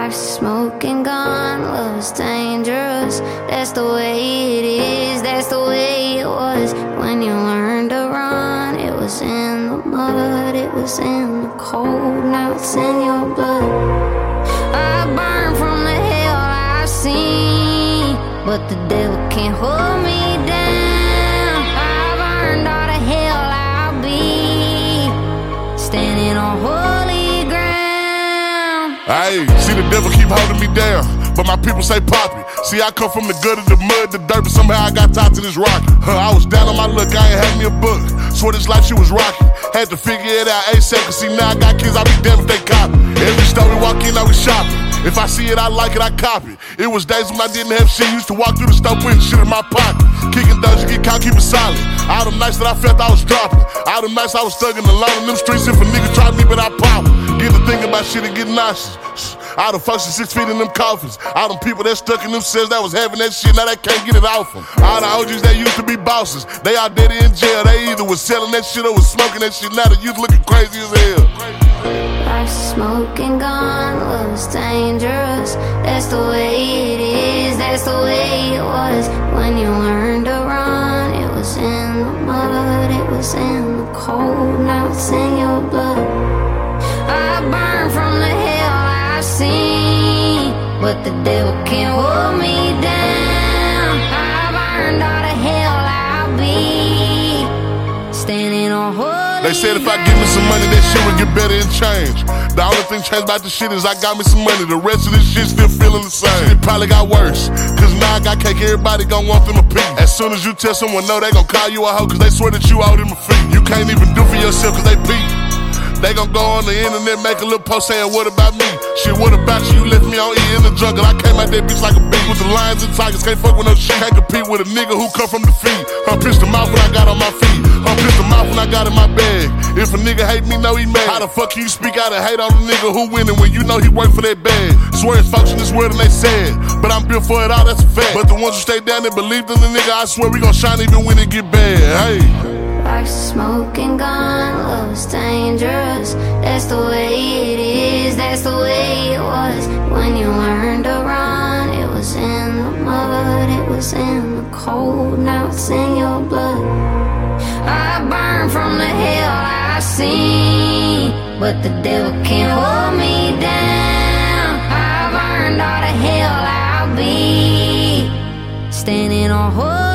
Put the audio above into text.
Like smoking gun, love's dangerous. That's the way it is, that's the way it was. When you learned to run, it was in the mud, it was in the cold, now it's in your blood. I burn from the hell I've seen, but the devil can't hold me down. I've earned all the hell I'll be, standing on holy ground. Hey, see the devil keep holding me down, but my people say Poppy. See, I come from the gutter, the mud, the dirt, but somehow I got tied to this rock. I was down on my luck, I ain't had me a book. Swear this life, she was rocky. Had to figure it out ASAP, cause see now I got kids, I be damned if they copy. Every store we walk in, I was shopping. If I see it, I like it, I copy. It was days when I didn't have shit, used to walk through the store putting shit in my pocket. Kicking dogs, you get caught, keep it solid. All them nights that I felt I was dropping. All them nights I was stuck in the lawn in them streets. If a nigga tried me, but I pop. Get to thinking about shit and get nauseous. All the folks 6 feet in them coffins. All them people that stuck in them cells that was having that shit, now they can't get it off them. All the OGs that used to be bosses, they all dead in jail. They either was selling that shit or was smoking that shit. Now the youth looking crazy as hell. Like smoking gun, love's dangerous. That's the way it is, that's the way it was. When you learned to run, it was in the mud, it was in the cold, now it's in your blood. I burn from the hell I've seen, but the devil can't hold me down. I've earned all the hell I'll be, standing on holy. They said if I give me some money, that shit would get better and change. The only thing changed about the shit is I got me some money. The rest of this shit still feeling the same. It probably got worse, cause now I got cake, everybody gon' want them a piece. As soon as you tell someone no, they gon' call you a hoe, cause they swear that you owe them a fee. You can't even do for yourself, cause they peep. They gon' go on the internet, make a little post saying, what about me? Shit, what about you? You left me on E in the jungle. I came out that bitch like a beast. With the lions and tigers, can't fuck with no shit. Can't compete with a nigga who come from the feet. I'm pissed him off when I got on my feet. I'm pissed him off when I got in my bag. If a nigga hate me, know he mad. How the fuck can you speak out and hate on a nigga who winning when you know he work for that bag? Swear it's folks in this world and they sad, but I'm built for it all, that's a fact. But the ones who stay down and believed in the nigga, I swear we gon' shine even when it get bad. Hey. Like smoking gun, love's dangerous. That's the way it is, that's the way it was. When you learned to run, it was in the mud, it was in the cold, now it's in your blood. I burn from the hell I've seen, but the devil can't hold me down. I've earned all the hell I'll be, standing on holy.